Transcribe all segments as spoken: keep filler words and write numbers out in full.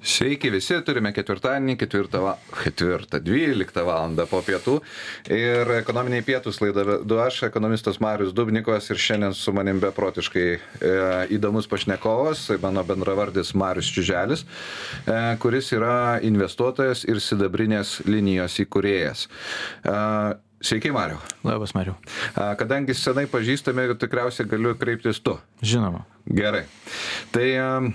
Sveiki visi, turime ketvirtadienį, ketvirtą, va, ketvirtą, dvyliktą valandą po pietų ir ekonominiai pietus laidą vedu aš, ekonomistas Marius Dubnikovas ir šiandien su manim beprotiškai e, įdomus pašnekovas, mano bendravardis Marius Čiuželis, e, kuris yra investuotojas ir sidabrinės linijos įkūrėjas. E, Sveiki, Mariu. Labas, Mariu. Kadangi senai pažįstame, tikriausiai galiu kreiptis tu. Žinoma. Gerai. Tai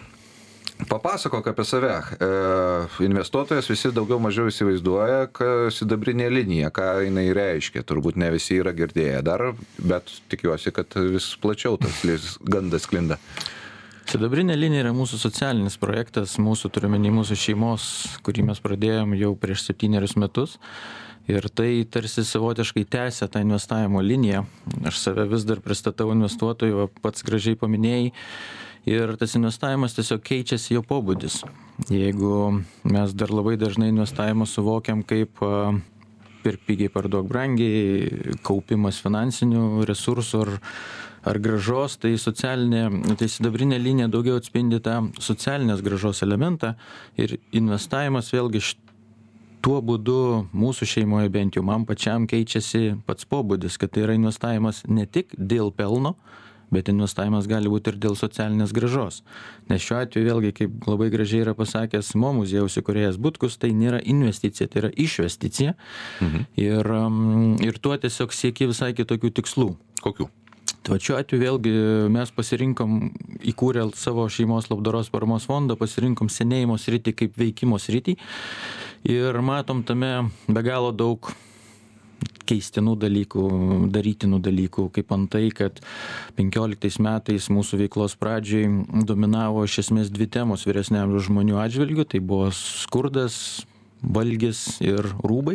papasakok apie save. Investuotojas visi daugiau mažiau įsivaizduoja, kad sidabrinė linija, ką jinai reiškia. Turbūt ne visi yra girdėję dar, bet tikiuosi, kad vis plačiau tas gandas sklinda. Sidabrinė linija yra mūsų socialinis projektas, mūsų turiuomenį mūsų šeimos, kurį mes pradėjom jau prieš septynerius metus. Ir tai tarsi savotiškai tęsia tą investavimo liniją. Aš save vis dar pristatau investuotojų, pats gražiai paminėjai. Ir tas investavimas tiesiog keičiasi jo pobūdis. Jeigu mes dar labai dažnai investavimą suvokiam kaip pirk pigiai, parduok brangiai, kaupimas finansinių resursų ar, ar gražos, tai socialinė, tai sidabrinė linija daugiau atspindi tą socialinės gražos elementą ir investavimas vėlgi tuo būdu mūsų šeimoje bent jau man pačiam keičiasi pats pobūdis, kad tai yra investavimas ne tik dėl pelno, bet investavimas gali būti ir dėl socialinės gražos. Nes šiuo atveju vėlgi, kaip labai gražiai yra pasakęs Mo muziejaus įkūrėjas Butkus, tai nėra investicija, tai yra išvesticija. Mhm. Ir, ir tuo tiesiog sieki visai kitokių tikslų. Kokių? Tai šiuo atveju vėlgi mes pasirinkom, įkūrę savo šeimos labdaros paramos fondą, pasirinkom senėjimo sritį kaip veikimo sritį ir matom tame be galo daug keistinų dalykų, darytinų dalykų, kaip antai, kad penkioliktais metais mūsų veiklos pradžiai dominavo iš esmės dvi temos vyresnio amžiaus žmonių atžvilgių, tai buvo skurdas, valgis ir rūbai.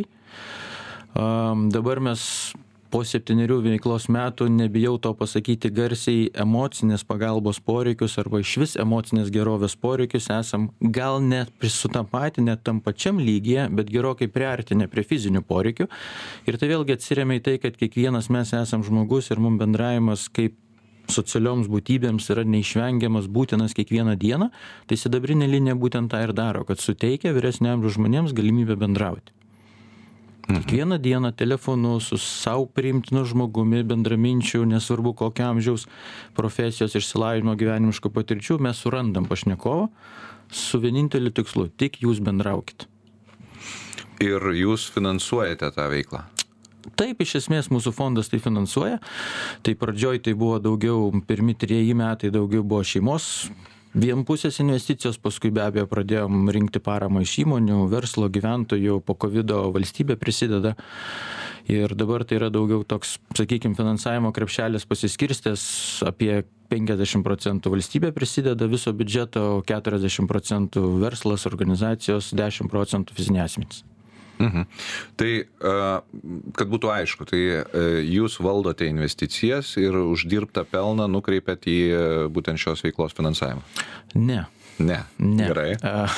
Dabar mes po septynerių veiklos metų, nebijau to pasakyti garsiai, emocinės pagalbos poreikius arba išvis emocinės gerovės poreikius esam gal net prisutapatinę tam pačiam lygyje, bet gerokai priartinę prie fizinių poreikių. Ir tai vėlgi atsiremia į tai, kad kiekvienas mes esam žmogus ir mums bendravimas kaip socialioms būtybėms yra neišvengiamas, būtinas kiekvieną dieną. Tai sidabrinė linija būtent tą ir daro, kad suteikia vyresnio amžiaus žmonėms galimybę bendrauti. Kiekvieną dieną telefonu su savo priimtinu žmogumi, bendraminčių, nesvarbu kokio amžiaus, profesijos, išsilavinimo, gyvenimiškų patirčių, mes surandam pašnekovą su vieninteliu tikslu, tik jūs bendraukit. Ir jūs finansuojate tą veiklą? Taip, iš esmės mūsų fondas tai finansuoja. Tai pradžioj tai buvo daugiau, pirmi treji metai daugiau buvo šeimos vienpusės investicijos, paskui be abejo pradėjom rinkti paramą iš įmonių, verslo, gyventojų, po kovido valstybė prisideda. Ir dabar tai yra daugiau toks, sakykime, finansavimo krepšelis pasiskirstęs, apie penkiasdešimt procentų valstybė prisideda viso biudžeto, keturiasdešimt procentų verslas, organizacijos, dešimt procentų fiziniai asmenys. Mhm. Tai, kad būtų aišku, tai jūs valdote investicijas ir uždirbtą pelną nukreipiat į būtent šios veiklos finansavimą? Ne. Ne. Ne. Gerai.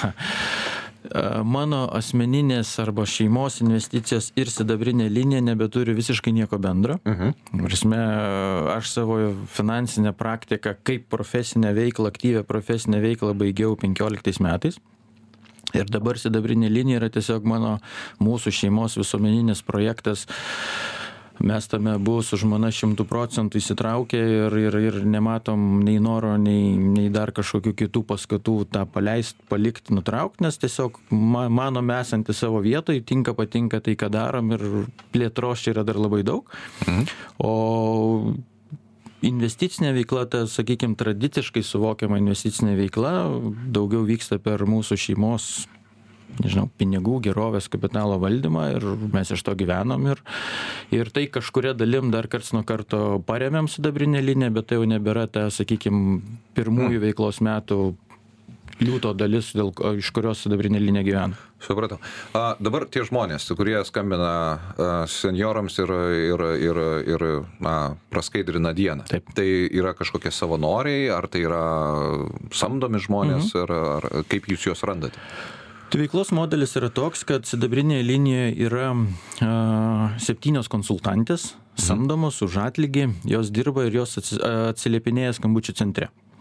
Mano asmeninės arba šeimos investicijos ir sidabrinė linija nebeturi visiškai nieko bendro. Uh-huh. Prasme, aš savo finansinę praktiką kaip profesinę veiklą, aktyvią profesinę veiklą baigiau penkioliktais metais. Ir dabar sidabrinė linija yra tiesiog mano, mūsų šeimos visuomeninis projektas. Mes tame buvo su žmona šimtų procentų įsitraukę ir, ir, ir nematom nei noro, nei, nei dar kažkokių kitų paskatų tą paleist, palikti, nutraukti, nes tiesiog manome esanti savo vietoje, tinka, patinka tai, ką darom ir plėtros čia yra dar labai daug. Mhm. O investicinė veikla, ta, sakykime, tradiciškai suvokiama investicinė veikla, daugiau vyksta per mūsų šeimos, nežinau, pinigų, gerovės, kapitalo valdymą ir mes iš to gyvenom ir, ir tai kažkuria dalim dar karts nuo karto paremėm sidabrinę liniją, bet tai jau nebėra ta, sakykime, pirmųjų veiklos metų liūto dalis, dėl, iš kurios sidabrinė linija gyvena. Supratau. A, dabar tie žmonės, kurie skambina a, seniorams ir, ir, ir, ir na, praskaidrina dieną. Taip. Tai yra kažkokie savanoriai, ar tai yra samdomi žmonės, mhm. ar, ar kaip jūs juos randate? Tai veiklos modelis yra toks, kad sidabrinėje linijoje yra a, septynios konsultantės, samdomos už atlygį, jos dirba ir jos atsiliepinėja skambučių centre.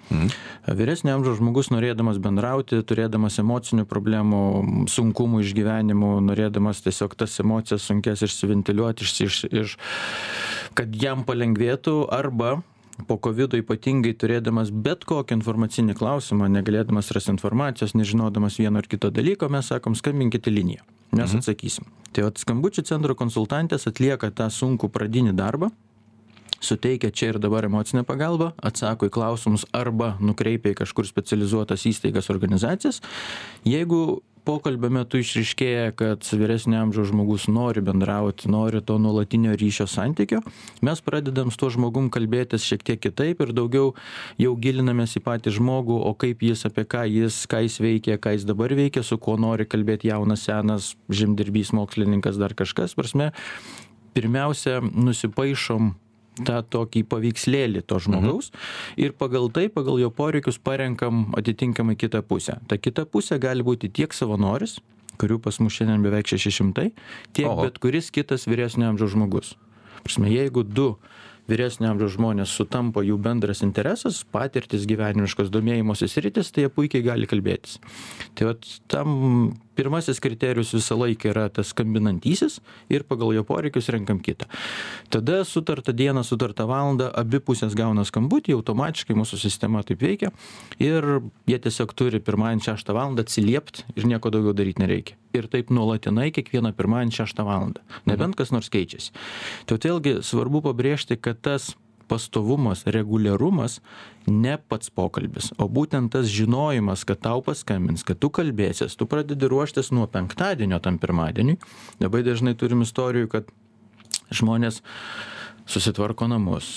Mhm. Vyresnio amžiaus žmogus, norėdamas bendrauti, turėdamas emocinių problemų, sunkumų išgyvenimų, norėdamas tiesiog tas emocijas sunkės išsiventiliuoti, iš, iš, iš, kad jam palengvėtų, arba po kovido ypatingai turėdamas bet kokį informacinį klausimą, negalėdamas rasti informacijos, nežinodamas vieno ar kito dalyko, mes sakom, skambinkite liniją, mes mhm. atsakysim. Tai vat skambučių centro konsultantės atlieka tą sunkų pradinį darbą, suteikia čia ir dabar emocinę pagalbą, atsako į klausimus arba nukreipia į kažkur specializuotas įstaigas, organizacijas. Jeigu pokalbio metu išriškėja, kad vyresnio amžiaus žmogus nori bendrauti, nori to nuolatinio ryšio santykio, mes pradedam su tuo žmogum kalbėtis šiek tiek kitaip ir daugiau jau gilinamės į patį žmogų, o kaip jis, apie ką jis, ką jis veikia, ką jis dabar veikia, su kuo nori kalbėti jaunas, senas, žemdirbys, mokslininkas, dar kažkas. Prasme, pirmiausia, nusipaišom tą tokį paveikslėlį to žmogaus mhm. ir pagal tai, pagal jo poreikius parenkam atitinkamai kitą pusę. Ta kita pusė gali būti tiek savanoris, kurių pas mus šiandien beveik šeši šimtai, tiek Oho. bet kuris kitas vyresnio amžiaus žmogus. Prasme, jeigu du vyresnio amžiaus žmonės sutampa jų bendras interesas, patirtis, gyvenimiškos domėjimosi sritis, tai jie puikiai gali kalbėtis. Tai vat, tam pirmasis kriterijus visą laiką yra tas skambinantysis ir pagal jo poreikius renkam kitą. Tada sutartą dieną, sutartą valandą, abi pusės gauna skambutį, automatiškai mūsų sistema taip veikia ir jie tiesiog turi pirmąjį šeštą valandą atsiliepti ir nieko daugiau daryti nereikia. Ir taip nuolatinai kiekvieną pirmąjį šeštą valandą. Nebent kas nors keičiasi. Tai vėlgi svarbu pabrėžti, kad tas pastovumas, reguliarumas ne pats pokalbis, o būtent tas žinojimas, kad tau paskambins, kad tu kalbėsies, tu pradedi ruoštis nuo penktadienio tam pirmadieniui. Labai dažnai turim istorijų, kad žmonės susitvarko namus,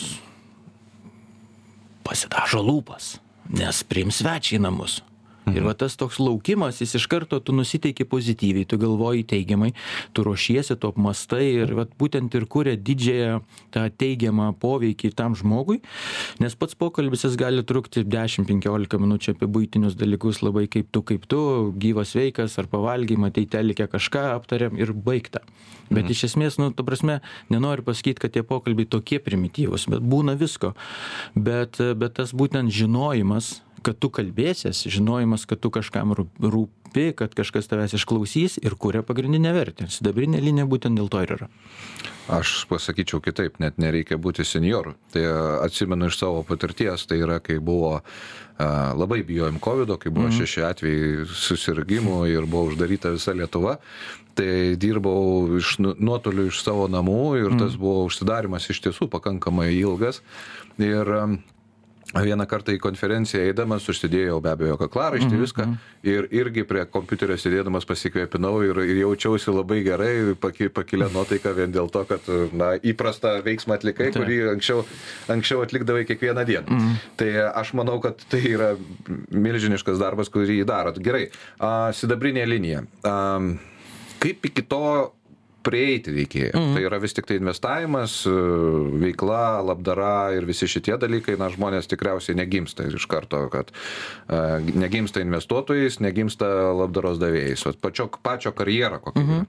pasidažo lūpas, nes priims svečiai į namus. Ir va tas toks laukimas, jis iš karto tu nusiteiki pozityviai, tu galvoji teigiamai, tu ruošiesi, tu apmastai ir va būtent ir kuria didžiąją tą teigiamą poveikį tam žmogui, nes pats pokalbis jis gali trukti dešimt penkiolika minučių apie buitinius dalykus, labai kaip tu, kaip tu, gyvas veikas ar pavalgy, matei telikę kažką, aptariam ir baigta. Bet mhm. iš esmės, nu, ta prasme, nenoriu pasakyti, kad tie pokalbiai tokie primityvūs, bet būna visko. Bet, bet tas būtent žinojimas, kad tu kalbėsies, žinojimas, kad tu kažkam rūpi, kad kažkas tavęs išklausys ir kuria pagrindinę vertę. Sidabrinė linija būtent dėl to ir yra. Aš pasakyčiau kitaip, net nereikia būti senjoru. Tai atsimenu iš savo patirties, tai yra, kai buvo a, labai bijojom kovido, kai buvo mm-hmm. šeši atvejai susirgimų ir buvo uždaryta visa Lietuva, tai dirbau iš nuotoliu iš savo namų ir mm-hmm. tas buvo užsidarimas iš tiesų pakankamai ilgas. Ir vieną kartą į konferenciją eidamas užsidėjau be abejo kaklaraištį mm-hmm. viską ir irgi prie kompiuterio sėdėdamas pasikvėpinau ir, ir jaučiausi labai gerai, pakilę nuotaiką vien dėl to, kad na, įprastą veiksmą atlikai, tai. kurį anksčiau, anksčiau atlikdavai kiekvieną dieną. Mm-hmm. Tai aš manau, kad tai yra milžiniškas darbas, kurį darot. Gerai, a, sidabrinė linija. A, kaip iki to prieiti reikėjo. Mm. Tai yra vis tik tai investavimas, veikla, labdara ir visi šitie dalykai, na, žmonės tikriausiai negimsta iš karto, kad uh, negimsta investuotojais, negimsta labdaros davėjais. Pačio, pačio karjerą kokia. Mm-hmm.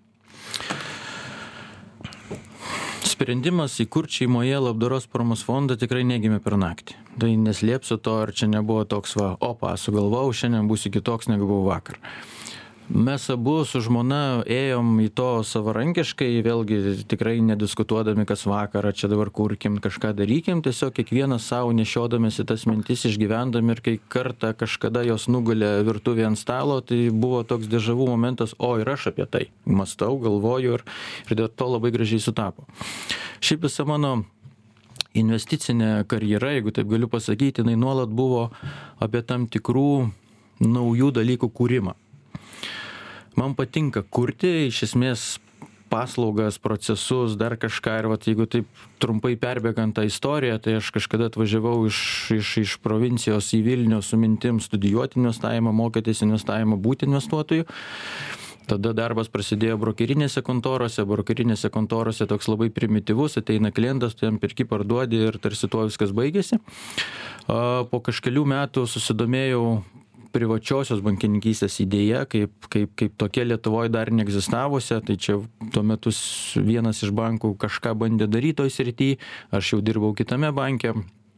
Sprendimas įkurti šeimoje labdaros paramos fondą tikrai negimė per naktį. Tai neslėpsiu to, ar čia nebuvo toks, va, opa, sugalvojau, šiandien būsiu kitoks, negu buvau vakar. Mes abu su žmona ėjom į to savarankiškai, vėlgi tikrai nediskutuodami, kas vakarą, čia dabar kurkim, kažką darykim, tiesiog kiekvienas savo nešiodamėsi tas mintis, išgyvendami ir kai kartą kažkada jos nugulė virtuvė ant stalo, tai buvo toks dežavų momentas, o ir aš apie tai mąstau, galvoju ir, ir dėl to labai gražiai sutapo. Šiaip visa mano investicinė karjera, jeigu taip galiu pasakyti, jinai nuolat buvo apie tam tikrų naujų dalykų kūrimą. Man patinka kurti, iš esmės paslaugas, procesus, dar kažką ir vat, jeigu taip trumpai perbėgant tą istoriją, tai aš kažkada atvažiavau iš, iš, iš provincijos į Vilnių su mintim studijuoti investavimą, mokytis investavimą, būti investuotoju. Tada darbas prasidėjo brokerinėse kontorose, brokerinėse kontorose toks labai primityvus, ateina klientas, tu jam pirki parduodi ir tarsi tuo viskas baigėsi. Po kažkelių metų susidomėjau privačiosios bankininkystės idėja, kaip, kaip, kaip tokia Lietuvoje dar neegzistavusi, tai čia tuo metu vienas iš bankų kažką bandė daryti toj srity, aš jau dirbau kitame banke,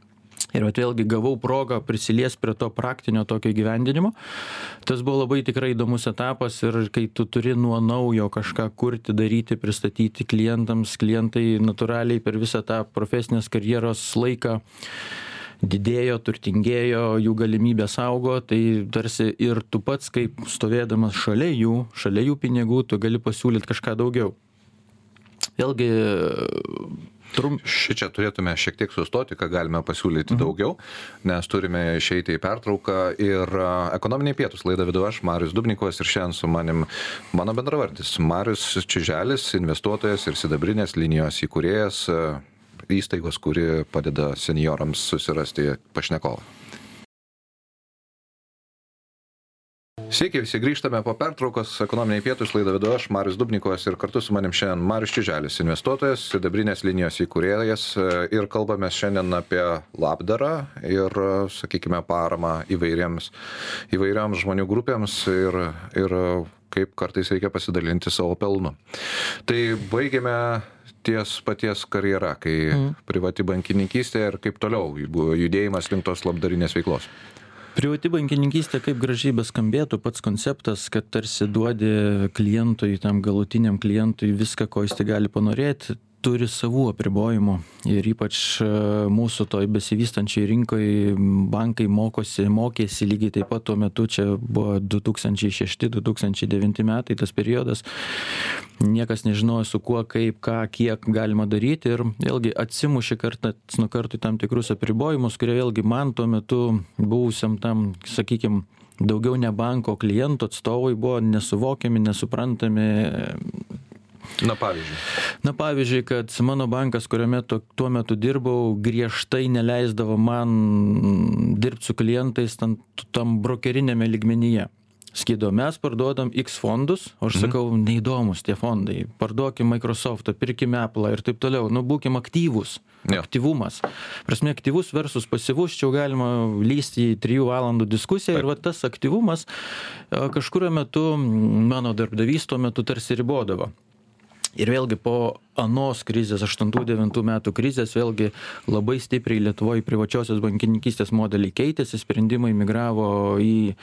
Ir vat vėlgi gavau progą prisilies prie to praktinio tokio įgyvendinimo. Tas buvo labai tikrai įdomus etapas ir kai tu turi nuo naujo kažką kurti, daryti, pristatyti klientams, klientai natūraliai per visą tą profesinės karjeros laiką didėjo, turtingėjo, jų galimybės augo, tai tarsi ir tu pats kaip stovėdamas šalia jų, šalia jų pinigų, tu gali pasiūlyti kažką daugiau. Vėlgi Trum... Šičia turėtume šiek tiek sustoti, ką galime pasiūlyti mhm. daugiau, nes turime išeiti į pertrauką ir ekonominiai pietus laidą vedu aš, Marius Dubnikovas, ir šiandien su manim mano bendravardis Marius Čiželis, investuotojas ir sidabrinės linijos įkūrėjas, įstaigos, kuri padeda seniorams susirasti pašnekovą. Sveiki, visi grįžtame po pertraukos, ekonominiai pietus laidą vedu aš, Marius Dubnikovas, ir kartu su manim šiandien Marius Čiželis, investuotojas, sidabrinės linijos įkūrėjas, ir kalbame šiandien apie labdarą ir, sakykime, paramą įvairiems, įvairioms žmonių grupėms ir, ir kaip kartais reikia pasidalinti savo pelnu. Tai baigėme ties paties karjera, kai mm. privati bankininkystė ir kaip toliau buvo judėjimas link tos labdarinės veiklos. Privati bankininkystė, kaip gražiai beskambėtų, pats konceptas, kad tarsi duodi klientui, tam galutiniam klientui viską, ko jis tai gali panorėti, turi savų apribojimų. Ir ypač mūsų toj besivystančiai rinkoje bankai mokosi, mokėsi lygiai taip pat tuo metu, čia buvo du tūkstančiai šešti du tūkstančiai devinti metai, tas periodas. Niekas nežinojo su kuo, kaip, ką, kiek galima daryti ir vėlgi atsimušė kartas nuo kartų tam tikrus apribojimus, kurie vėlgi man tuo metu buvusiam tam, sakykime, daugiau ne banko klientų atstovai buvo nesuvokiami, nesuprantami. Na pavyzdžiui. Na pavyzdžiui, kad mano bankas, kuriame to, tuo metu dirbau, griežtai neleisdavo man dirbti su klientais tam, tam brokerinėme lygmenyje. Skido, mes parduodam X fondus, o aš sakau, mm. neįdomus tie fondai, parduokim Microsoftą, pirkim Apple ir taip toliau, nu būkim aktyvus, ja. Aktyvumas. Prasme, aktyvus versus pasyvus, čia galima lysti į trijų valandų diskusiją. Taip. Ir va tas aktyvumas kažkurio metu, mano darbdavys tuo metu tarsi ribodavo. Ir vėlgi po anos krizės, aštuntų devintų metų krizės, vėlgi labai stipriai Lietuvoje privačiosios bankininkystės modeliai keitėsi, sprendimai migravo į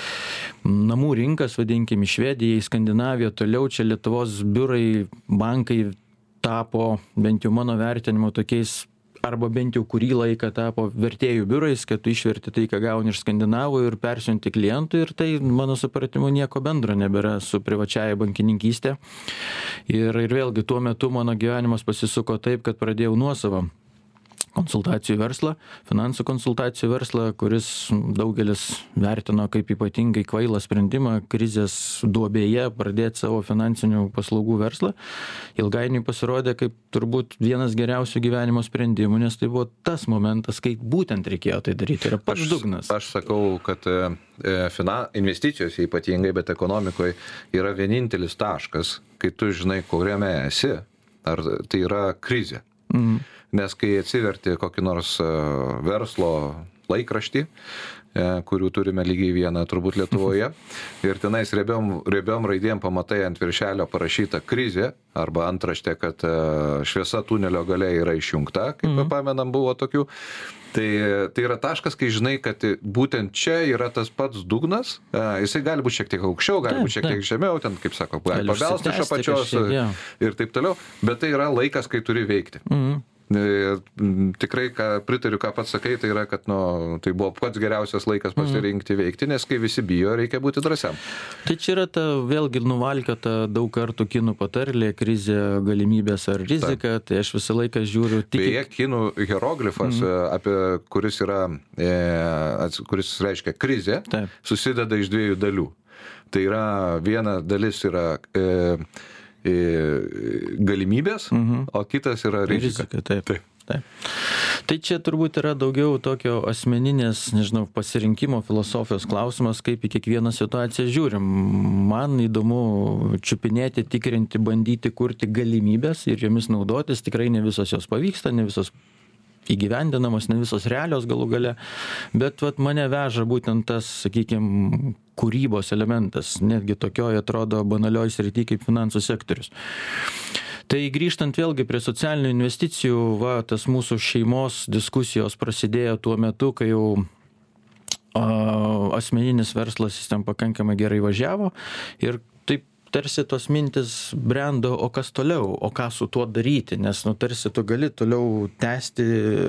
namų rinkas, vadinkim, į Švediją, į Skandinaviją, toliau čia Lietuvos biurai, bankai tapo, bent jau mano vertinimu, tokiais arba bent jau kurį laiką tapo vertėjų biurais, kad tu išverti tai, ką gauni iš skandinavų ir persiunti klientui, ir tai, mano supratimu, nieko bendro nebėra su privačiaja bankininkystė. Ir, ir vėlgi tuo metu mano gyvenimas pasisuko taip, kad pradėjau nuosavą konsultacijų verslą, finansų konsultacijų verslą, kuris daugelis vertino kaip ypatingai kvailą sprendimą krizės duobėje pradėti savo finansinių paslaugų verslą. Ilgainiui pasirodė kaip turbūt vienas geriausių gyvenimo sprendimų, nes tai buvo tas momentas, kai būtent reikėjo tai daryti. Yra pats dugnas. Aš, aš sakau, kad e, finan, investicijos ypatingai, bet ekonomikoje yra vienintelis taškas, kai tu žinai, kuriame esi, ar tai yra krizė. Mhm. Nes kai atsiverti kokį nors verslo laikraštį, kurių turime lygiai vieną turbūt Lietuvoje, ir tenais riebiom, riebiom raidėm pamatai ant viršelio parašyta krizė, arba antraštė, kad šviesa tunelio gale yra išjungta, kaip mm. pamenam buvo tokių. Tai, tai yra taškas, kai žinai, kad būtent čia yra tas pats dugnas, jisai gali būti šiek tiek aukščiau, gali būti šiek tiek žemiau, ten, kaip sako, gali pabelsti iš apačios ir taip toliau, bet tai yra laikas, kai turi veikti. Mm. Tikrai, ką pritariu, ką pats sakai, tai yra, kad nu, tai buvo pats geriausias laikas pasirinkti veikti, nes kai visi bijo, reikia būti drąsiam. Tai čia yra ta vėlgi nuvalkiota daug kartų kinų patarlė, krizė, galimybės ar rizika, Taip. Tai aš visą laiką žiūriu tik... Beje, kinų hieroglifas, mm. apie kuris yra, e, kuris reiškia krizė, Taip. Susideda iš dviejų dalių. Tai yra, viena dalis yra... E, galimybės, mhm. o kitas yra rizika. Rizika, taip. Taip. Taip. Tai čia turbūt yra daugiau tokio asmeninės, nežinau, pasirinkimo filosofijos klausimas, kaip į kiekvieną situaciją žiūrim. Man įdomu čiupinėti, tikrinti, bandyti kurti galimybės ir jomis naudotis. Tikrai ne visos jos pavyksta, ne visos įgyvendinamos, ne visos realios galų gale, bet vat, mane veža būtent tas, sakykime, kūrybos elementas, netgi tokioje atrodo banalioj srity kaip finansų sektorius. Tai grįžtant vėlgi prie socialinių investicijų, va, tas mūsų šeimos diskusijos prasidėjo tuo metu, kai jau a, asmeninis verslas jis ten pakankamai gerai važiavo ir taip tarsi tos mintis brendo, o kas toliau, o ką su tuo daryti, nes nu, tarsi tu gali toliau tęsti,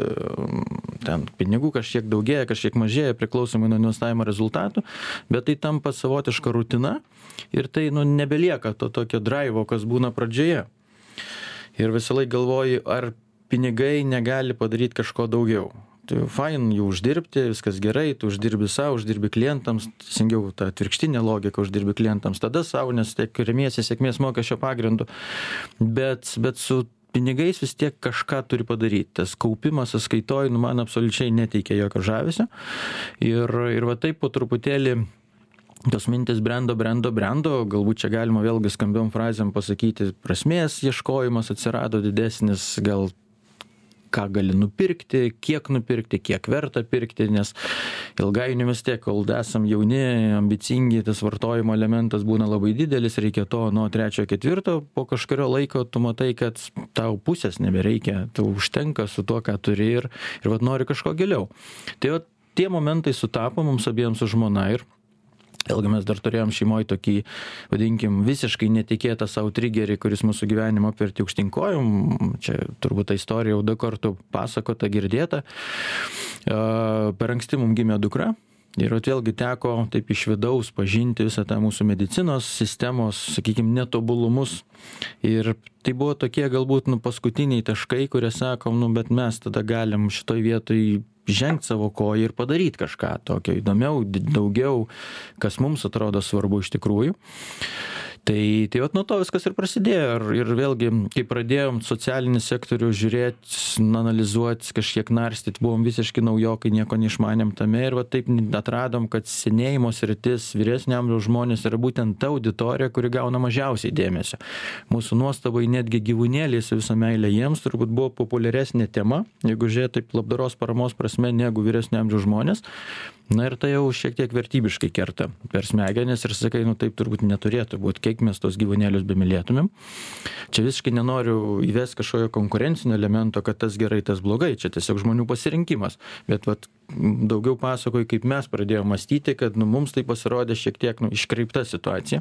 ten pinigų kažkiek daugėja, kažkiek mažėja priklausomai nuo investavimo rezultatų, bet tai tampa savotiška rutina ir tai nu, nebelieka to tokio drivo, kas būna pradžioje. Ir visą laiką galvoji, ar pinigai negali padaryti kažko daugiau. Tai fain jų uždirbti, viskas gerai, tu uždirbi savo, uždirbi klientams, teisingiau tą atvirkštinę logiką uždirbi klientams, tada savo, nes tiek remiesi sėkmės mokesčio pagrindu, bet, bet su pinigais vis tiek kažką turi padaryti. Tas kaupimas sąskaitoj, nu, man absoliučiai neteikia jokio žavesio. Ir, ir va taip po truputėlį tos mintis brendo, brendo, brendo, galbūt čia galima vėlgi skambiom frazėm pasakyti, prasmės ieškojimas atsirado didesnis, gal ką gali nupirkti, kiek nupirkti, kiek verta pirkti, nes ilgainiui vis tiek, kol esam jauni, ambicingi, tas vartojimo elementas būna labai didelis, reikia to nuo trečio, ketvirto, po kažkurio laiko tu matai, kad tau pusės nebereikia, tau užtenka su tuo, ką turi ir, ir vat nori kažko giliau. Tai vat tie momentai sutapo mums abiems su žmona ir vėlgi mes dar turėjom šeimoje tokį, vadinkim, visiškai netikėtą savo triggerį, kuris mūsų gyvenimą apvertė aukštyn kojom. Čia turbūt ta istorija jau daug kartų pasakota, girdėta. Per anksti mums gimė dukra. Ir vėlgi teko taip iš vidaus pažinti visą tą mūsų medicinos sistemos, sakykime, netobulumus. Ir tai buvo tokie galbūt nu, paskutiniai taškai, kurie sakom, nu, bet mes tada galim šitoj vietoj žengti savo koją ir padaryti kažką tokio įdomiau, daugiau, kas mums atrodo svarbu iš tikrųjų. Tai, tai vat nuo to viskas ir prasidėjo. Ir, ir vėlgi, kai pradėjom socialinį sektorių žiūrėti, analizuoti, kažkiek narstyti, buvom visiškai naujokai, nieko neišmanėm tame ir va taip atradom, kad senėjimo sritis, vyresnio amžiaus žmonės yra būtent ta auditorija, kuri gauna mažiausiai dėmesio. Mūsų nuostabai netgi gyvūnėliai su visą meilę jiems turbūt buvo populiaresnė tema, jeigu žiūrėt taip labdaros paramos prasme, negu vyresnio amžiaus žmonės. Na ir tai jau šiek tiek vertybiškai kerta per smegenis ir sakai, nu taip turbūt neturėtų būti, kiek mes tos gyvūnėlius bemylėtumėm. Čia visiškai nenoriu įvesti kažkokio konkurencinio elemento, kad tas gerai, tas blogai, čia tiesiog žmonių pasirinkimas. Bet vat, daugiau pasakoju, kaip mes pradėjome mąstyti, kad nu, mums tai pasirodė šiek tiek nu, iškreipta situacija.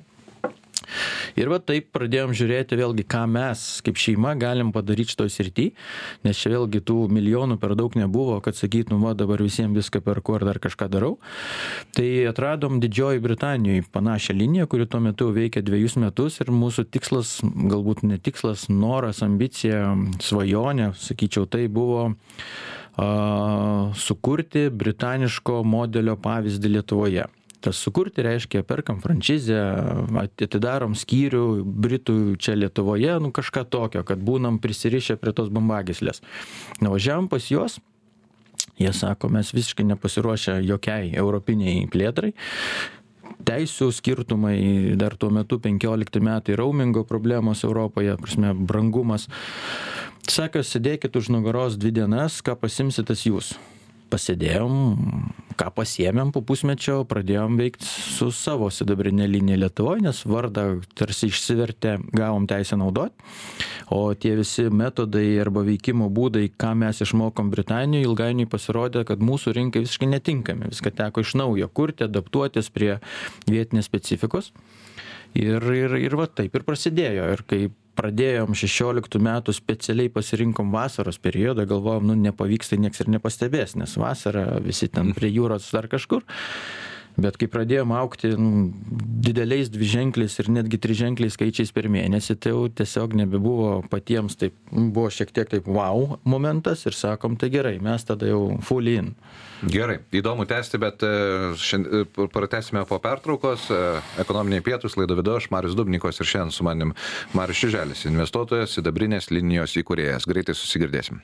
Ir va taip pradėjom žiūrėti vėlgi, ką mes kaip šeima galim padaryti šitoj srity, nes čia vėlgi tų milijonų per daug nebuvo, kad sakyt, nu va dabar visiems viską perku ar dar kažką darau. Tai atradom Didžioji Britanijoje panašią liniją, kuri tuo metu veikia dviejus metus ir mūsų tikslas, galbūt ne tikslas, noras, ambicija, svajonė, sakyčiau, tai buvo a, sukurti britaniško modelio pavyzdį Lietuvoje. Tas sukurti reiškia, perkam franšizę, atidarom skyrių Britų čia Lietuvoje, nu kažką tokio, kad būnam prisirišę prie tos bambagyslės. Nuvažiavom pas juos, jie sako, mes visiškai nepasiruošę jokiai europiniai plėtrai. Teisių skirtumai, dar tuo metu penkiolikti metai roamingo problemos Europoje, prasme, brangumas. Sako, sėdėkit už nugaros dvi dienas, ką pasimsitas jūs. Pasėdėjom, ką pasiėmėm po pusmečio, pradėjom veikti su savo sidabrinė linija Lietuvoje, nes vardą tarsi išsivertė, gavom teisę naudoti, o tie visi metodai arba veikimo būdai, ką mes išmokom Britanijoje, ilgainiui pasirodė, kad mūsų rinkai visiškai netinkami, viską teko iš naujo kurti, adaptuotis prie vietinės specifikos ir, ir, ir va taip ir prasidėjo. Ir kai pradėjom šešioliktų metų specialiai pasirinkom vasaros periodą, galvojom, nu nepavyks, tai nieks ir nepastebės, nes vasara visi ten prie jūros dar kažkur. Bet kai pradėjom augti nu, dideliais dviženkliais ir netgi triženkliais skaičiais per mėnesį, tai jau tiesiog nebebuvo patiems, taip buvo šiek tiek taip wow momentas ir sakom, tai gerai, mes tada jau full in. Gerai, įdomu tęsti, bet šiandien pratęsime po pertraukos. Ekonominiai pietūs, laidą vedu aš, Marius Dubnikovas, ir šiandien su manim Marius Čiuželis, investuotojas, sidabrinės linijos įkūrėjas. Greitai susigirdėsim.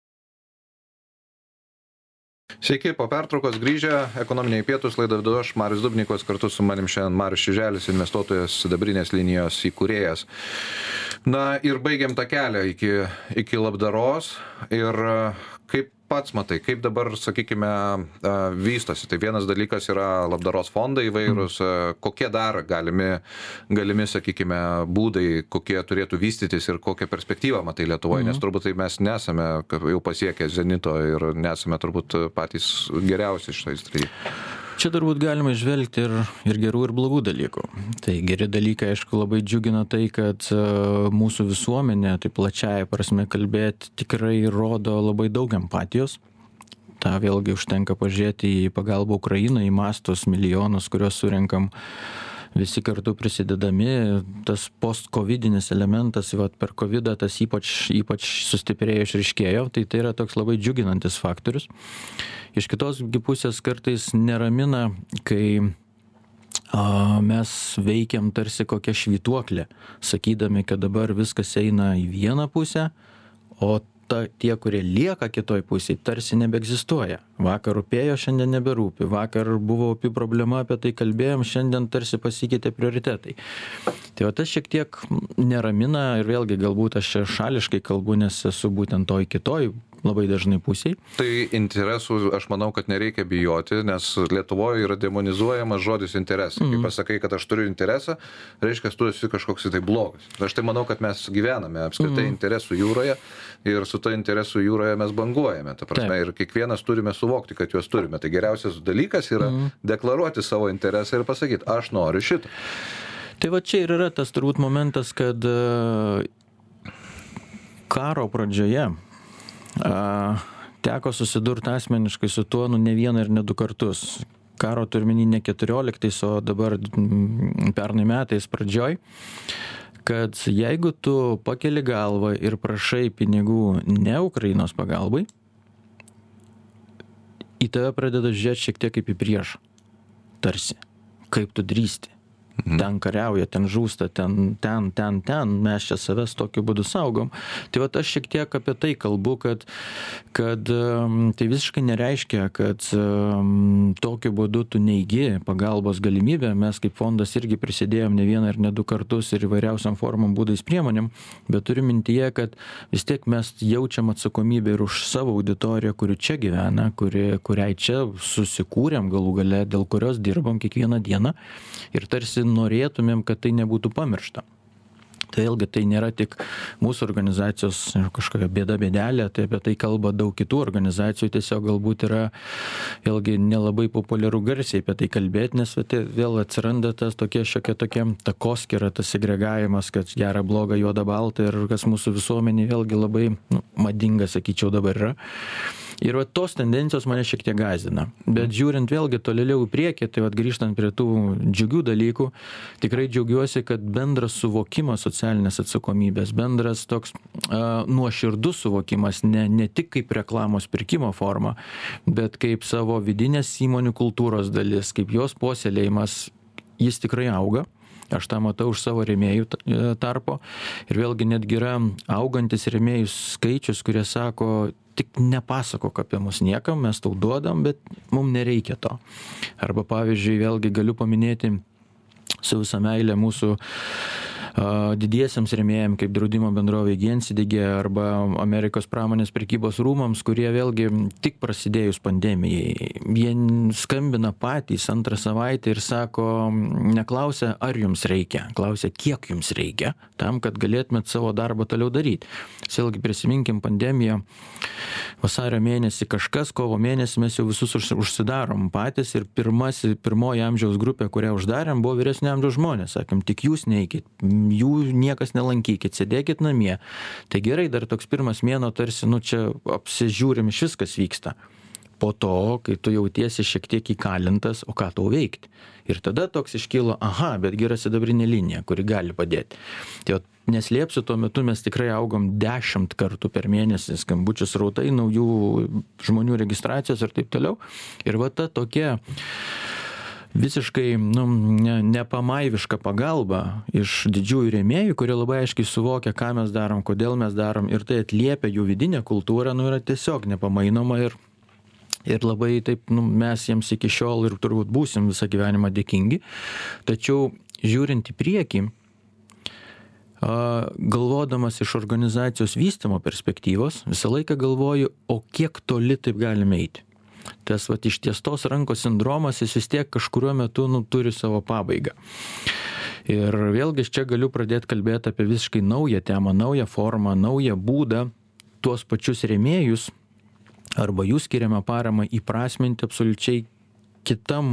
Sveiki, po pertraukos grįžę, ekonominiai pietūs, laidą vedu aš, Marius Dubnikovas, kartu su manim šiandien Marius Čiuželis, investuotojas, sidabrinės linijos įkūrėjas. Na ir baigiam tą kelią iki, iki labdaros ir kaip pats matai, kaip dabar, sakykime, vystosi? Tai vienas dalykas yra labdaros fondai įvairūs, mm. kokie dar galimi, galimi, sakykime, būdai, kokie turėtų vystytis ir kokią perspektyvą matai Lietuvoje, mm. nes turbūt tai mes nesame jau pasiekę zenito ir nesame turbūt patys geriausi šitai srityje. Čia turbūt galima žvelgti ir, ir gerų, ir blogų dalykų. Tai geri dalykai, aišku, labai džiugina tai, kad mūsų visuomenė, tai plačiaja prasme kalbėti, tikrai rodo labai daug empatijos. Ta vėlgi užtenka pažiūrėti į pagalbą Ukrainai, į mastus, milijonus, kuriuos surenkam visi kartu prisidedami. Tas post-covidinis elementas, vat, per covidą tas ypač, ypač sustiprėjo, išryškėjo, tai tai yra toks labai džiuginantis faktorius. Iš kitos pusės kartais neramina, kai a, mes veikiam tarsi kokią švytuoklę, sakydami, kad dabar viskas eina į vieną pusę, o ta, tie, kurie lieka kitoj pusėje, tarsi nebeegzistuoja. Vakar rūpėjo, šiandien neberūpi. Vakar buvo opi problema, apie tai kalbėjom, šiandien tarsi pasikeitė prioritetai. Tai o tas šiek tiek neramina ir vėlgi galbūt aš čia šališkai kalbu, nes esu būtent toj kitoj labai dažnai pusiai. Tai interesų, aš manau, kad nereikia bijoti, nes Lietuvoje yra demonizuojamas žodis interesai. Mm. Kai pasakai, kad aš turiu interesą, reiškia, tu esi kažkoks tai blogas. Aš tai manau, kad mes gyvename apskritai mm. interesų jūroje ir su to interesų jūroje mes banguojame. Ta prasme, Taip. Ir kiekvienas turime suvokti, kad juos turime. Tai geriausias dalykas yra mm. deklaruoti savo interesą ir pasakyti, aš noriu šitą. Tai va čia ir yra tas turbūt momentas, kad karo pradžioje A, teko susidurti asmeniškai su tuo, nu ne vieną ir ne du kartus. Karo turminį ne keturioliktais, o dabar pernai metais pradžioj, kad jeigu tu pakeli galvą ir prašai pinigų ne Ukrainos pagalbai, į tave pradeda žiūrėti šiek tiek kaip į priešą. Tarsi. Kaip tu drįsti. Ten kariauja, ten žūsta, ten, ten, ten, ten, mes čia savęs tokiu būdu saugom. Tai vat aš šiek tiek apie tai kalbu, kad, kad tai visiškai nereiškia, kad um, tokiu būdu tu neigi pagalbos galimybę. Mes kaip fondas irgi prisidėjom ne vieną ir ne du kartus ir įvairiausiam formom, būdais, priemonėm, bet turiu mintyje, kad vis tiek mes jaučiam atsakomybę ir už savo auditoriją, kuri čia gyvena, kuri, kuriai čia susikūrėm galų gale, dėl kurios dirbam kiekvieną dieną ir tarsi norėtumėm, kad tai nebūtų pamiršta. Tai vėlgi tai nėra tik mūsų organizacijos kažkokia bėda bėdelė, tai apie tai kalba daug kitų organizacijų, tiesiog galbūt yra vėlgi nelabai populiaru garsiai apie tai kalbėti, nes vėl atsiranda tas tokia šiokia tokia takoskyra, tas segregavimas, kad gera, bloga, juoda, balta ir kas mūsų visuomenė vėlgi labai nu, madinga, sakyčiau, dabar yra. Ir va, tos tendencijos mane šiek tiek gąsdina. Bet žiūrint vėlgi tolėliau į priekį, tai va, grįžtant prie tų džiugių dalykų, tikrai džiaugiuosi, kad bendras suvokimas socialinės atsakomybės, bendras toks uh, nuoširdus suvokimas, ne, ne tik kaip reklamos pirkimo forma, bet kaip savo vidinės įmonių kultūros dalis, kaip jos puoselėjimas, jis tikrai auga. Aš tą matau už savo rėmėjų tarpo. Ir vėlgi netgi yra augantis rėmėjų skaičius, kurie sako, tik nepasakok apie mus niekam, mes tau duodam, bet mums nereikia to. Arba pavyzdžiui, vėlgi galiu paminėti su visa meilė mūsų didiesiams rėmėjams, kaip draudimo bendrovė Gensidige arba Amerikos pramonės prekybos rūmams, kurie vėlgi tik prasidėjus pandemijai, jie skambina patys antrą savaitę ir sako, neklausia, ar jums reikia, klausia, kiek jums reikia, tam, kad galėtumėt savo darbą toliau daryti. Vėlgi prisiminkim pandemiją, vasario mėnesį kažkas, kovo mėnesį mes jau visus užsidarom patys ir pirmasi, pirmoji amžiaus grupė, kurią uždarėm, buvo vyresnio amžiaus žmonės, sakėm, tik jūs neikit, jų niekas nelankykit, sėdėkit namie. Tai gerai, dar toks pirmas mėnuo tarsi, nu čia apsižiūrim, iš viskas vyksta. Po to, kai tu jautiesi šiek tiek įkalintas, o ką tau veikti? Ir tada toks iškilo, aha, bet yra sidabrinė linija, kuri gali padėti. Tai neslėpsiu, tuo metu mes tikrai augom dešimt kartų per mėnesį skambučių srautai, naujų žmonių registracijos ir taip toliau. Ir va ta tokia visiškai nu, ne, nepamaiviška pagalba iš didžiųjų rėmėjų, kurie labai aiškiai suvokia, ką mes darom, kodėl mes darom ir tai atliepia jų vidinę kultūrą, nu yra tiesiog nepamainoma ir, ir labai taip, nu, mes jiems iki šiol ir turbūt būsim visą gyvenimą dėkingi. Tačiau žiūrint į priekį, galvodamas iš organizacijos vystymo perspektyvos, visą laiką galvoju, o kiek toli taip galime eiti. Tas vat, ištiestos rankos sindromas, jis vis tiek kažkuriuo metu nu, turi savo pabaigą. Ir vėlgi čia galiu pradėti kalbėti apie visiškai naują temą, naują formą, naują būdą, tuos pačius rėmėjus arba jų skiriamą paramą įprasminti absoliučiai kitam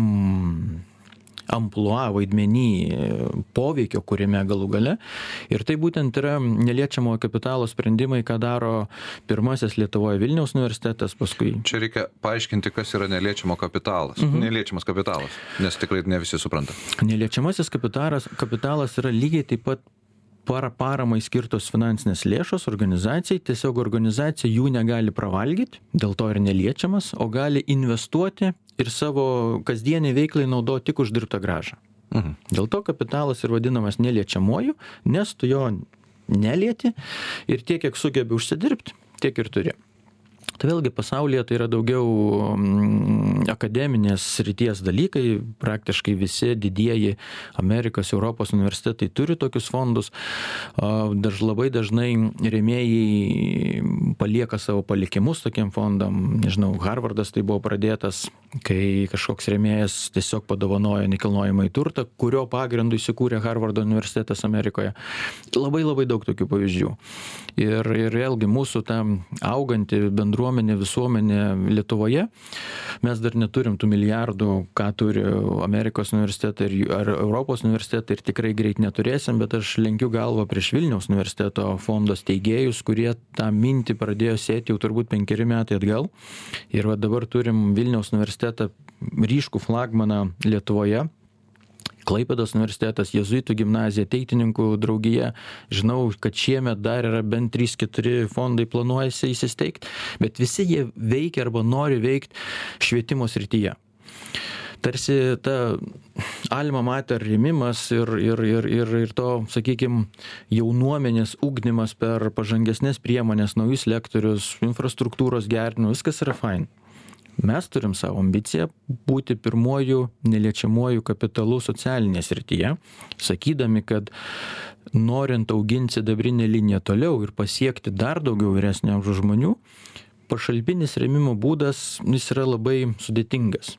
amplua vaidmenį poveikio kūrime galų gale. Ir tai būtent yra neliečiamojo kapitalo sprendimai, ką daro pirmasis Lietuvoje Vilniaus universitetas, paskui. Čia reikia paaiškinti, kas yra neliečiamo kapitalas. Mhm. Neliečiamas kapitalas, nes tikrai ne visi supranta. Neliečiamasis kapitalas, kapitalas yra lygiai taip pat para paramai skirtos finansinės lėšos organizacijai, tiesiog organizacija jų negali pravalgyti, dėl to ir neliečiamas, o gali investuoti ir savo kasdienį veiklai naudoti tik uždirbtą grąžą. Mhm. Dėl to kapitalas ir vadinamas neliečiamuoju, nes tu jo nelieti ir tiek, kiek sugebi užsidirbti, tiek ir turi. Tai vėlgi pasaulyje tai yra daugiau akademinės srities dalykai, praktiškai visi didieji Amerikos, Europos universitetai turi tokius fondus. Daž, labai dažnai rėmėjai palieka savo palikimus tokiem fondam. Nežinau, Harvardas tai buvo pradėtas, kai kažkoks rėmėjas tiesiog padovanojo nekilnojamąjį turtą, kurio pagrindu įsikūrė Harvardo universitetas Amerikoje. Labai labai daug tokių pavyzdžių. Ir, ir vėlgi mūsų ta auganti bendruomenė, visuomenė Lietuvoje, mes dar neturim tų milijardų, ką turi Amerikos universitetai ar Europos universitetai, ir tikrai greit neturėsim, bet aš lenkiu galvą prieš Vilniaus universiteto fondo steigėjus, kurie tą mintį pradėjo sėti jau turbūt penkeri metai atgal. Ir va dabar turim Vilniaus universitetą ryškų flagmaną Lietuvoje. Klaipėdos universitetas, Jėzuitų gimnazija, Teitininkų draugija. Žinau, kad šiemet dar yra bent trys keturi fondai planuojasi įsisteigti, bet visi jie veikia arba nori veikti švietimo srityje. Tarsi ta alma mater rėmimas ir, ir, ir, ir, ir to, sakykime, jaunuomenės ugdymas per pažangesnės priemonės, naujus lektorius, infrastruktūros gerinimus, viskas yra fain. Mes turim savo ambiciją būti pirmuoju neliečiamuoju kapitalu socialinėje srityje, sakydami, kad norint auginti sidabrinę liniją toliau ir pasiekti dar daugiau vyresnio amžiaus žmonių, pašalpinis rėmimo būdas jis yra labai sudėtingas.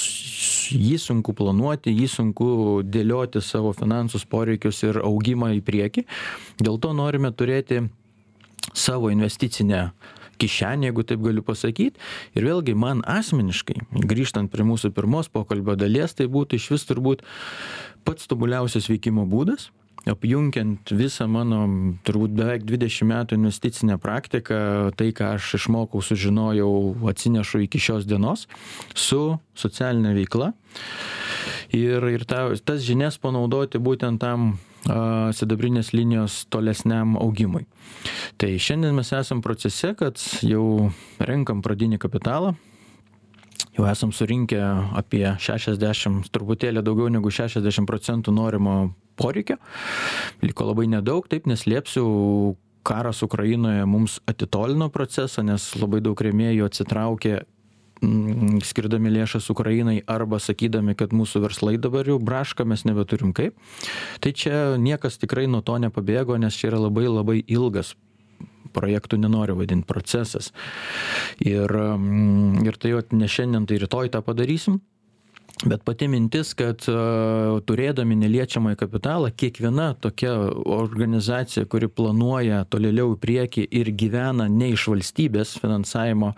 Jį sunku planuoti, jį sunku dėlioti savo finansus, poreikius ir augimą į priekį. Dėl to norime turėti savo investicinę kišenė, jeigu taip galiu pasakyti. Ir vėlgi man asmeniškai, grįžtant prie mūsų pirmos pokalbio dalies, tai būtų iš vis turbūt pats tobuliausias veikimo būdas, apjungiant visą mano turbūt beveik dvidešimt metų investicinę praktiką, tai, ką aš išmokau, sužinojau, atsinešu iki šios dienos, su socialinė veikla. Ir, ir ta, tas žinias panaudoti būtent tam a, sidabrinės linijos tolesniam augimui. Tai šiandien mes esam procese, kad jau renkam pradinį kapitalą. Jau esam surinkę apie šešiasdešimt, truputėlį daugiau negu šešiasdešimt procentų norimo poreikio. Liko labai nedaug, taip neslėpsiu. Karas Ukrainoje mums atitolino procesą, nes labai daug rėmėjų atsitraukė skirdami lėšas Ukrainai arba sakydami, kad mūsų verslai dabar jau braška, mes nebeturim kaip. Tai čia niekas tikrai nuo to nepabėgo, nes čia yra labai labai ilgas, projektų nenoriu vadinti, procesas. Ir, ir tai jau ne šiandien, tai rytoj tą padarysim. Bet pati mintis, kad uh, turėdami neliečiamąjį kapitalą, kiekviena tokia organizacija, kuri planuoja tolėliau į priekį ir gyvena ne iš valstybės finansavimo,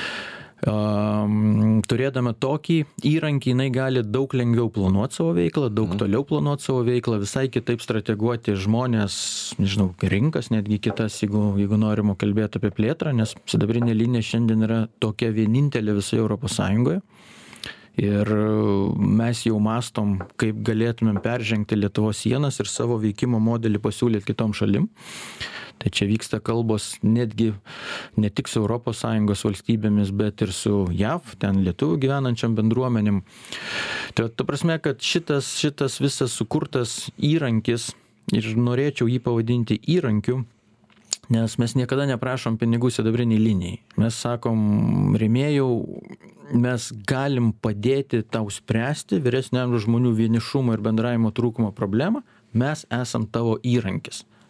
Um, turėdama tokį įrankį, jinai gali daug lengviau planuoti savo veiklą, daug mm. toliau planuoti savo veiklą, visai kitaip strateguoti žmonės, nežinau, rinkas, netgi kitas, jeigu, jeigu norima kalbėti apie plėtrą, nes sidabrinė linija šiandien yra tokia vienintelė visoje Europos Sąjungoje. Ir mes jau mastom, kaip galėtumėm peržengti Lietuvos sienas ir savo veikimo modelį pasiūlyti kitom šalim. Tai čia vyksta kalbos netgi ne tik su Europos Sąjungos valstybėmis, bet ir su J A V, ten lietuvių gyvenančiam bendruomenėm. Tai ta prasme, kad šitas, šitas visas sukurtas įrankis, ir norėčiau jį pavadinti įrankiu, nes mes niekada neprašom pinigų sidabriniai linijai. Mes sakom, rėmėjau, mes galim padėti tau spręsti vyresnio amžiaus žmonių vienišumo ir bendravimo trūkumo problemą, mes esam tavo įrankis.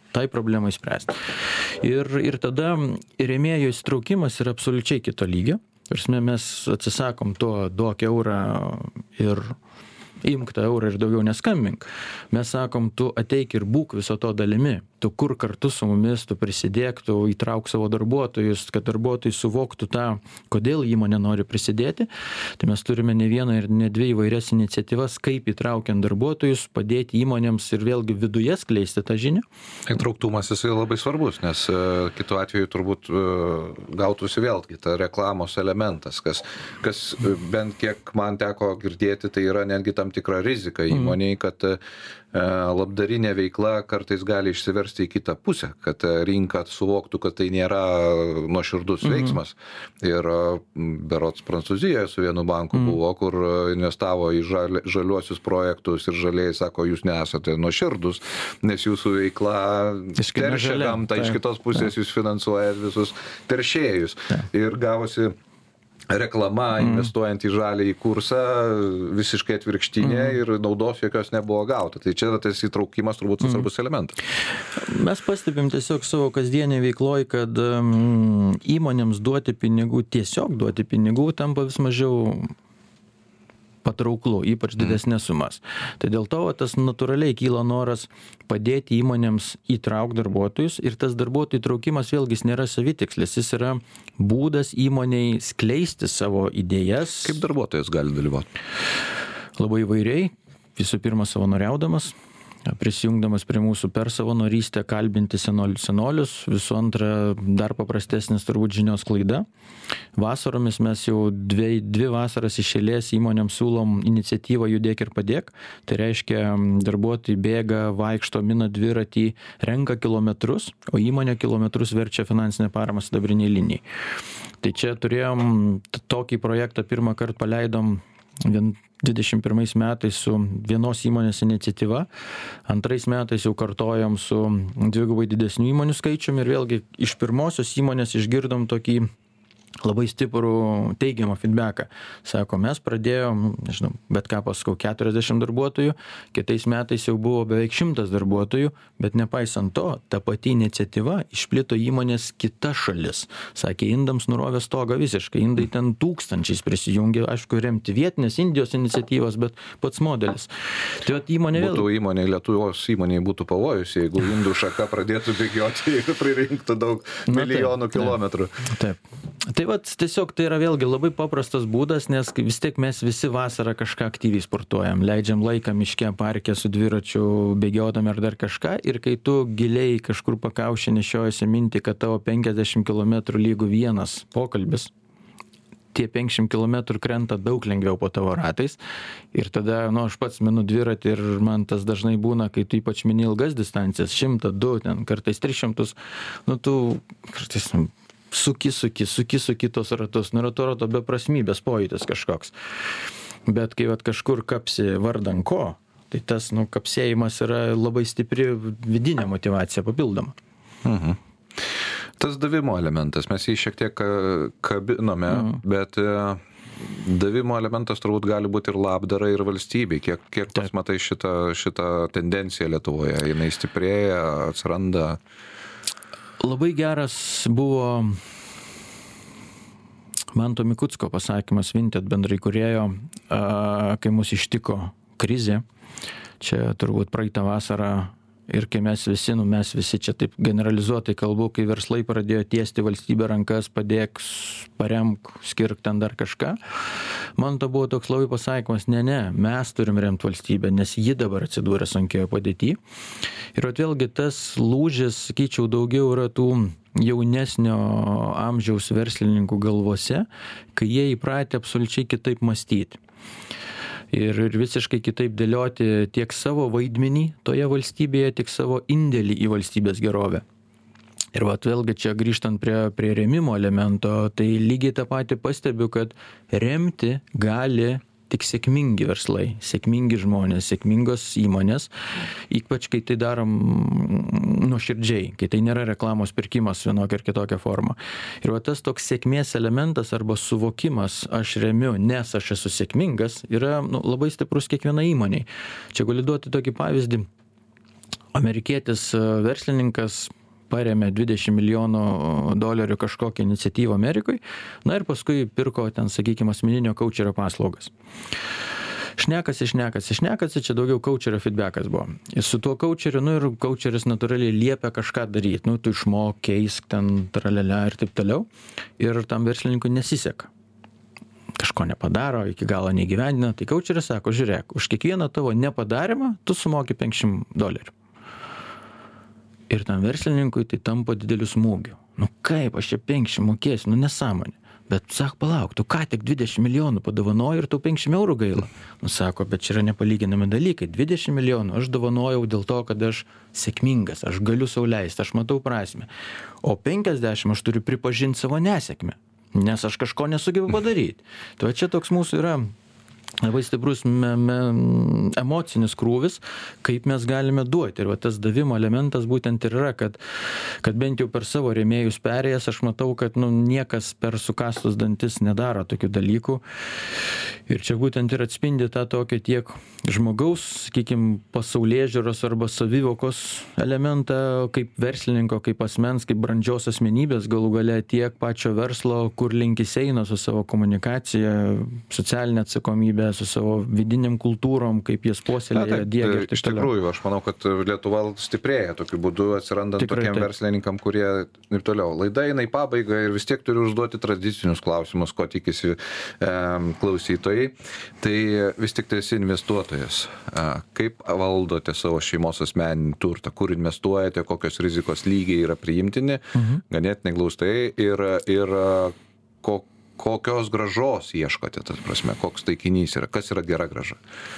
tai problemai spręsti. Ir, ir tada rėmėjų įsitraukimas yra absoliučiai kito lygio. Prasme, mes atsisakom to duok eurą ir imk tą eurą ir daugiau neskambink. Mes sakom, tu ateik ir būk viso to dalimi. Tu kur kartu su mumis, tu prisidėk, tu įtrauk savo darbuotojus, kad darbuotojai suvoktų tą, kodėl įmonė nori prisidėti. Tai mes turime ne vieną ir ne dvi įvairias iniciatyvas, kaip įtraukiant darbuotojus, padėti įmonėms ir vėlgi viduje skleisti tą žinią. Įtrauktumas jisai labai svarbus, nes uh, kitu atveju turbūt uh, gautųsi vėlgi ta reklamos elementas, kas, kas uh, bent kiek man teko girdėti, tai yra netgi tam tikra rizika įmoniai, kad uh, labdarinė veikla kartais gali išsiversti į kitą pusę, kad rinka suvoktų, kad tai nėra nuoširdus mhm. veiksmas. Ir berods Prancūzijoje su vienu banku mhm. buvo, kur investavo į žali, žaliuosius projektus ir žaliai sako, jūs nesate nuoširdus, nes jūsų veikla teršia gamtą, iš kitos pusės jūs finansuojat visus teršėjus. Ta. Ir gavosi reklama, investuojant į žaliąjį kursą, visiškai atvirkštinė mm. ir naudos jokios nebuvo gauta. Tai čia tas įtraukimas turbūt mm. svarbus elementas. Mes pastebim tiesiog savo kasdienį veikloj, kad um, įmonėms duoti pinigų, tiesiog duoti pinigų tampa vis mažiau patrauklu, ypač didesnės sumas. Tai dėl to tas natūraliai kyla noras padėti įmonėms įtraukti darbuotojus ir tas darbuotojų įtraukimas vėlgi nėra savitikslis, jis yra būdas įmoniai skleisti savo idėjas. Kaip darbuotojas gali dalyvauti? Labai įvairiai, visų pirma savanoriaudamas, prisijungdamas prie mūsų per savanorystę kalbinti senolius, senolius, visų antra dar paprastesnis turbūt žinios klaida. Vasaromis mes jau dvi, dvi vasaras iš eilės įmonėms siūlom iniciatyvą Judėk ir padėk. Tai reiškia, darbuotojai bėga, vaikšto, mina dviratį, renka kilometrus, o įmonė kilometrus verčia finansinę paramą sidabriniai linijai. Tai čia turėjom tokį projektą, pirmą kartą paleidom dvidešimt pirmais metais su vienos įmonės iniciatyva, antrais metais jau kartojom su dvigubai didesnių įmonių skaičiumi ir vėlgi iš pirmosios įmonės išgirdom tokį labai stiprų teigiamą feedbacką. Sako, mes pradėjom, nežinau, bet ką pasakau, keturiasdešimt darbuotojų, kitais metais jau buvo beveik šimtas darbuotojų, bet nepaisant to, ta pati iniciatyva išplito įmonės kita šalis. Sakė, indams nurovė stogą visiškai, indai ten tūkstančiais prisijungė, aišku, remti vietinės Indijos iniciatyvas, bet pats modelis. Tai vat įmonė vėl... Būtų įmonė, Lietuvos įmonė būtų pavojus, jeigu indų šaka pradėtų bėgioti ir pririnktų daug milijonų Na, taip, kilometrų. Taip. Tai vat tiesiog tai yra vėlgi labai paprastas būdas, nes vis tiek mes visi vasarą kažką aktyviai sportuojam, leidžiam laiką miške, parke su dviračiu, bėgiodami ar dar kažką ir kai tu giliai kažkur pakaušė nešiojasi mintį, kad tavo penkiasdešimt kilometrų lygų vienas pokalbis, tie penkiasdešimt kilometrų krenta daug lengviau po tavo ratais ir tada, nu, aš pats minu dviratį ir man tas dažnai būna, kai tu ypač mini ilgas distancijas, šimtą, du, ten kartais tris šimtus, nu, tu kartais suki, suki, suki, suki tos ratus, nu, ir atrodo beprasmybės pojūtis kažkoks. Bet kai vat kažkur kapsi vardan ko, tai tas, nu, kapsėjimas yra labai stipri vidinė motyvacija papildoma. Mhm. Tas davimo elementas, mes jį šiek tiek kabinome, mhm. bet davimo elementas turbūt gali būti ir labdara, ir valstybei. Kiek, kiek pas matai šitą, šitą tendenciją Lietuvoje? Jinai stiprėja, atsiranda... Labai geras buvo Manto Mikucko pasakymas Vinted bendraįkūrėjo, kai mus ištiko krizė. Čia turbūt praeitą vasarą ir kai mes visi, nu mes visi čia taip generalizuotai kalbu, kai verslai pradėjo tiesti valstybę rankas, padėk, paremk, skirk ten dar kažką. Man to buvo toks labai pasakymas, ne, ne, mes turim remti valstybę, nes ji dabar atsidūrė sunkioje padėtyje. Ir vėlgi tas lūžis, sakyčiau, daugiau yra tų jaunesnio amžiaus verslininkų galvose, kai jie įpratę absoliučiai kitaip mąstyti. Ir, ir visiškai kitaip dėlioti tiek savo vaidmenį toje valstybėje, tiek savo indėlį į valstybės gerovę. Ir vat vėlgi čia grįžtant prie, prie remimo elemento, tai lygiai tą patį pastebiu, kad remti gali tik sėkmingi verslai, sėkmingi žmonės, sėkmingos įmonės, ypač kai tai darom nuoširdžiai, kai tai nėra reklamos pirkimas vienokia ir kitokia forma. Ir va tas toks sėkmės elementas arba suvokimas, aš remiu, nes aš esu sėkmingas, yra nu, labai stiprus kiekviena įmonė. Čia galiu duoti tokį pavyzdį. amerikietis verslininkas paremė dvidešimt milijonų dolerių kažkokią iniciatyvą Amerikoje, na ir paskui pirko ten, sakykime, asmeninio kaučerio paslaugas. Šnekasi, šnekasi, šnekasi, čia daugiau kaučerio feedbackas buvo. Ir su tuo kaučeriu, nu ir kaučeris natūraliai liepia kažką daryti, nu tu išmok, keisk ten, tralelę ir taip toliau. Ir tam verslininkui nesiseka. Kažko nepadaro, iki galo neįgyvendina, tai kaučeris sako, žiūrėk, už kiekvieną tavo nepadarimą tu sumoki penkiasdešimt dolerių. Ir tam verslininkui tai tampa dideliu smūgiu. Nu kaip, aš čia penkiasdešimt mokėsiu, nu nesąmonė. Bet sak, palauk, tu ką tik dvidešimt milijonų padovanoji ir tau penkiasdešimt eurų gaila. Nu sako, bet čia yra nepalyginami dalykai. dvidešimt milijonų aš dovanojau dėl to, kad aš sėkmingas, aš galiu sau leisti, aš matau prasmę. O penkiasdešimt aš turiu pripažinti savo nesėkmę, nes aš kažko nesugebu padaryti. Tai čia toks mūsų yra labai stiprus me, me, emocinis krūvis, kaip mes galime duoti. Ir va, tas davimo elementas būtent ir yra, kad, kad bent jau per savo rėmėjus perėjęs, aš matau, kad nu, niekas per sukastus dantis nedaro tokių dalykų. Ir čia būtent ir atspindi tą tokį tiek žmogaus, sakykime, pasaulėžiūros arba savivokos elementą, kaip verslininko, kaip asmens, kaip brandžios asmenybės, galų gale tiek pačio verslo, kur linkis eina su savo komunikacija, socialinė atsakomybė, su savo vidiniam kultūrom, kaip jas puoselėja, diegia ir taip toliau. Iš tikrųjų, aš manau, kad Lietuva stiprėja tokiu būdu, atsirandant Tikrai tokiem taip. verslininkam, kurie ir toliau. Laida eina į pabaigą ir vis tiek turiu užduoti tradicinius klausimus, ko tikisi e, klausytojai. Tai vis tik tai esi investuotojas. E, kaip valdote savo šeimos asmeninį turtą? Kur investuojate? Kokios rizikos lygiai yra priimtini? Mhm. Ganėtinai glaustai ir, ir ko kokios gražos ieškote, tas prasme, koks taikinys yra, kas yra gera graža?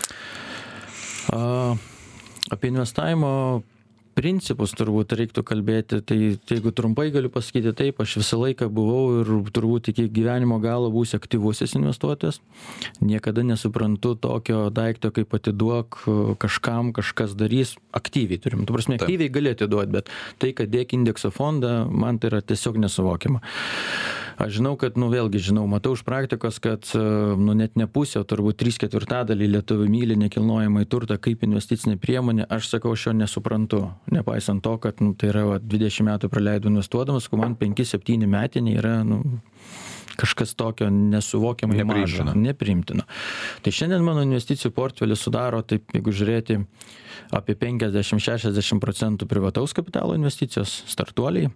A, apie investavimo principus turbūt reiktų kalbėti, tai jeigu trumpai galiu pasakyti taip, aš visą laiką buvau ir turbūt iki gyvenimo galo būsiu aktyvusis investuotojas. Niekada nesuprantu tokio daikto, kaip atiduok kažkam, kažkas darys, aktyviai turim. Tu prasme, aktyviai gali atiduoti, bet tai, kad dėk indekso fondą, man tai yra tiesiog nesuvokiama. Aš žinau, kad, nu vėlgi žinau, matau iš praktikos, kad, nu net ne pusė, o turbūt trys ketvirtadaliai lietuvių myli nekilnojamąjį turtą kaip investicinė priemonė. Aš sakau, aš jo nesuprantu. Nepaisant to, kad nu, tai yra va, dvidešimt metų praleidau investuodamas, kai man penki septyni metiniai yra nu, kažkas tokio nesuvokiamai mažo, nepriimtino. Tai šiandien mano investicijų portfelį sudaro, taip jeigu žiūrėti, apie penkiasdešimt šešiasdešimt procentų privataus kapitalo investicijos, startuoliai.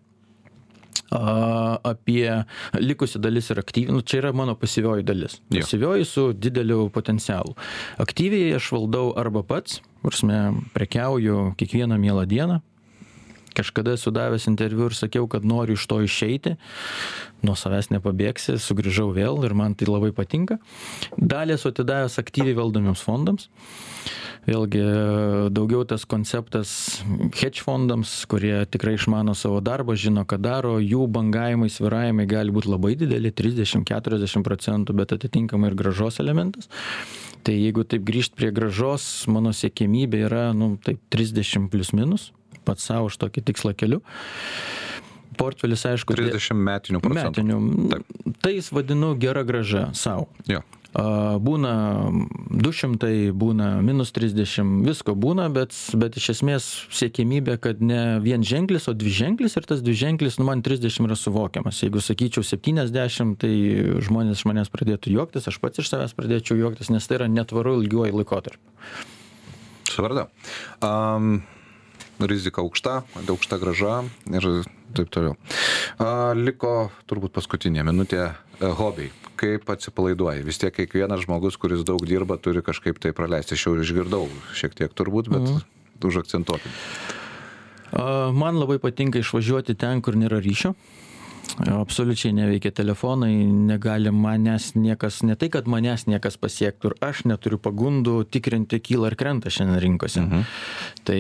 Apie likusi dalis yra aktyvi, nu, čia yra mano pasyvioji dalis. Pasyvioji su dideliu potencialu. Aktyviai aš valdau arba pats, prasme, prekiauju kiekvieną mielą dieną. Kažkada esu davęs interviu ir sakiau, kad noriu iš to išeiti, nuo savęs nepabėgsi, sugrįžau vėl ir man tai labai patinka. Dalį esu atidavęs aktyviai valdomiems fondams. Vėlgi daugiau tas konceptas hedge fondams, kurie tikrai išmano savo darbą, žino, ką daro, jų bangavimai, svyravimai gali būti labai dideli, trisdešimt keturiasdešimt procentų, bet atitinkamai ir gražos elementas. Tai jeigu taip grįžt prie gražos, mano siekimybė yra, nu, taip trisdešimt plus minus, pats savo už tokį tikslą keliu. Portfelis, aišku, trisdešimt metinių procentų. Metinių. Tai jis vadinu gera graža savo. Jo. Būna du šimtai, būna minus trisdešimt, visko būna, bet, bet iš esmės siekimybė, kad ne vien ženklis, o dvi ženklis ir tas dvi ženklis, nu man trisdešimt yra suvokiamas. Jeigu sakyčiau septyniasdešimt, tai žmonės iš manęs pradėtų juoktis, aš pats iš savęs pradėčiau juoktis, nes tai yra netvaru ilgiuoju laikotarpiu. Suvarda. Um, rizika aukšta, aukšta graža ir taip toliau. Uh, liko turbūt paskutinė minutė uh, hobiai. Kaip atsipalaiduoji? Vis tiek kiekvienas žmogus, kuris daug dirba, turi kažkaip tai praleisti. Aš jau išgirdau šiek tiek turbūt, bet mm. užakcentuokim. Man labai patinka išvažiuoti ten, kur nėra ryšio. Absoliučiai neveikia telefonai, negali manęs niekas, ne tai, kad manęs niekas pasiektų ir aš neturiu pagundų tikrinti kyla ir krenta šiandien rinkose. Mhm. Tai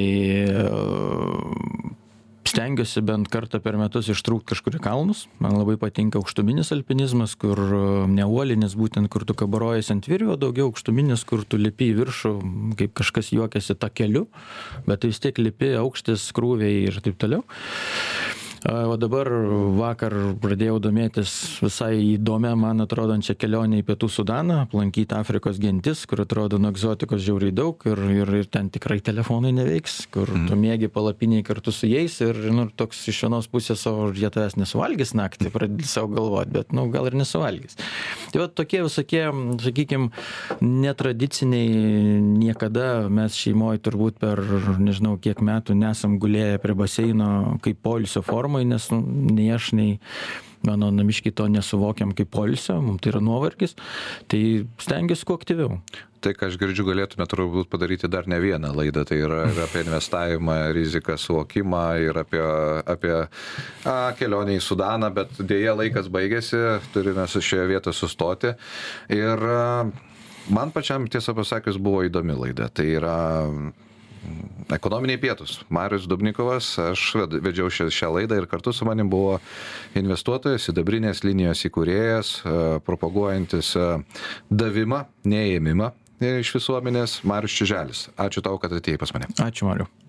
stengiuosi bent kartą per metus ištrūkti kažkur į kalnus. Man labai patinka aukštuminis alpinizmas, kur neuolinis, būtent kur tu kabarojasi ant virvių, o daugiau aukštuminis, kur tu lipi į viršų, kaip kažkas juokiasi tą keliu, bet tu vis tiek lipi aukštis, krūviai ir taip toliau. O dabar vakar pradėjau domėtis visai įdomią, man atrodančią kelionę į Pietų Sudaną, aplankyti Afrikos gentis, kur atrodo nuo egzotikos žiauriai daug ir, ir, ir ten tikrai telefonai neveiks, kur mm. tu mėgi palapiniai kartu su jais ir nu, toks iš vienos pusės, o jie tavęs nesuvalgys naktį, pradedi savo galvoti, bet nu, gal ir nesuvalgys. Tai va tokie visokie, sakykime, netradiciniai, niekada mes šeimoje turbūt per nežinau kiek metų nesam gulėję prie baseino kaip poilsio formą, nes nu, nei aš, nei mano namiškiai to nesuvokiam kaip poilsio, mums tai yra nuovargis, tai stengiuosi kuo aktyviau. Tai, ką aš girdžiu, galėtume turbūt padaryti dar ne vieną laidą, tai yra ir apie investavimą, riziką, suvokimą, ir apie, apie a, kelionę į Sudaną, bet dėja laikas baigėsi, turime su šioje vietoje sustoti. Ir a, man pačiam, tiesą pasakius, buvo įdomi laida. Tai yra Ekonominiai pietūs. Marius Dubnikovas, aš vedžiau šią, šią laidą ir kartu su manim buvo investuotojas, sidabrinės linijos įkūrėjas, propaguojantis davimą, neėmimą iš visuomenės, Marius Čiuželis. Ačiū tau, kad atėjai pas mane. Ačiū, Mariu.